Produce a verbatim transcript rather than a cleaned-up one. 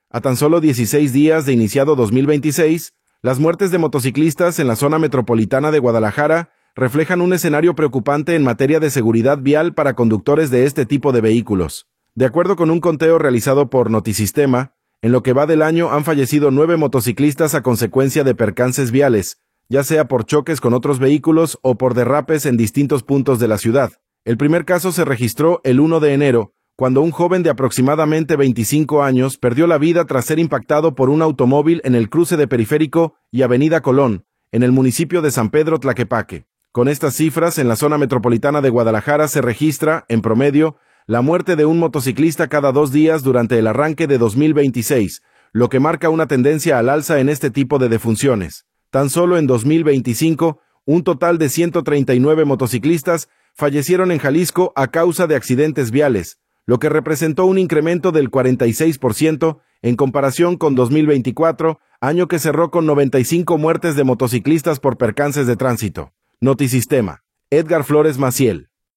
A tan solo dieciséis días de iniciado dos mil veintiséis, las muertes de motociclistas en la zona metropolitana de Guadalajara reflejan un escenario preocupante en materia de seguridad vial para conductores de este tipo de vehículos. De acuerdo con un conteo realizado por Notisistema, en lo que va del año han fallecido nueve motociclistas a consecuencia de percances viales, ya sea por choques con otros vehículos o por derrapes en distintos puntos de la ciudad. El primer caso se registró el primero de enero, cuando un joven de aproximadamente veinticinco años perdió la vida tras ser impactado por un automóvil en el cruce de Periférico y Avenida Colón, en el municipio de San Pedro Tlaquepaque. Con estas cifras, en la zona metropolitana de Guadalajara se registra, en promedio, la muerte de un motociclista cada dos días durante el arranque de dos mil veintiséis, lo que marca una tendencia al alza en este tipo de defunciones. Tan solo en dos mil veinticinco, un total de ciento treinta y nueve motociclistas fallecieron en Jalisco a causa de accidentes viales, lo que representó un incremento del cuarenta y seis por ciento en comparación con dos mil veinticuatro, año que cerró con noventa y cinco muertes de motociclistas por percances de tránsito. Notisistema. Edgar Flores Maciel.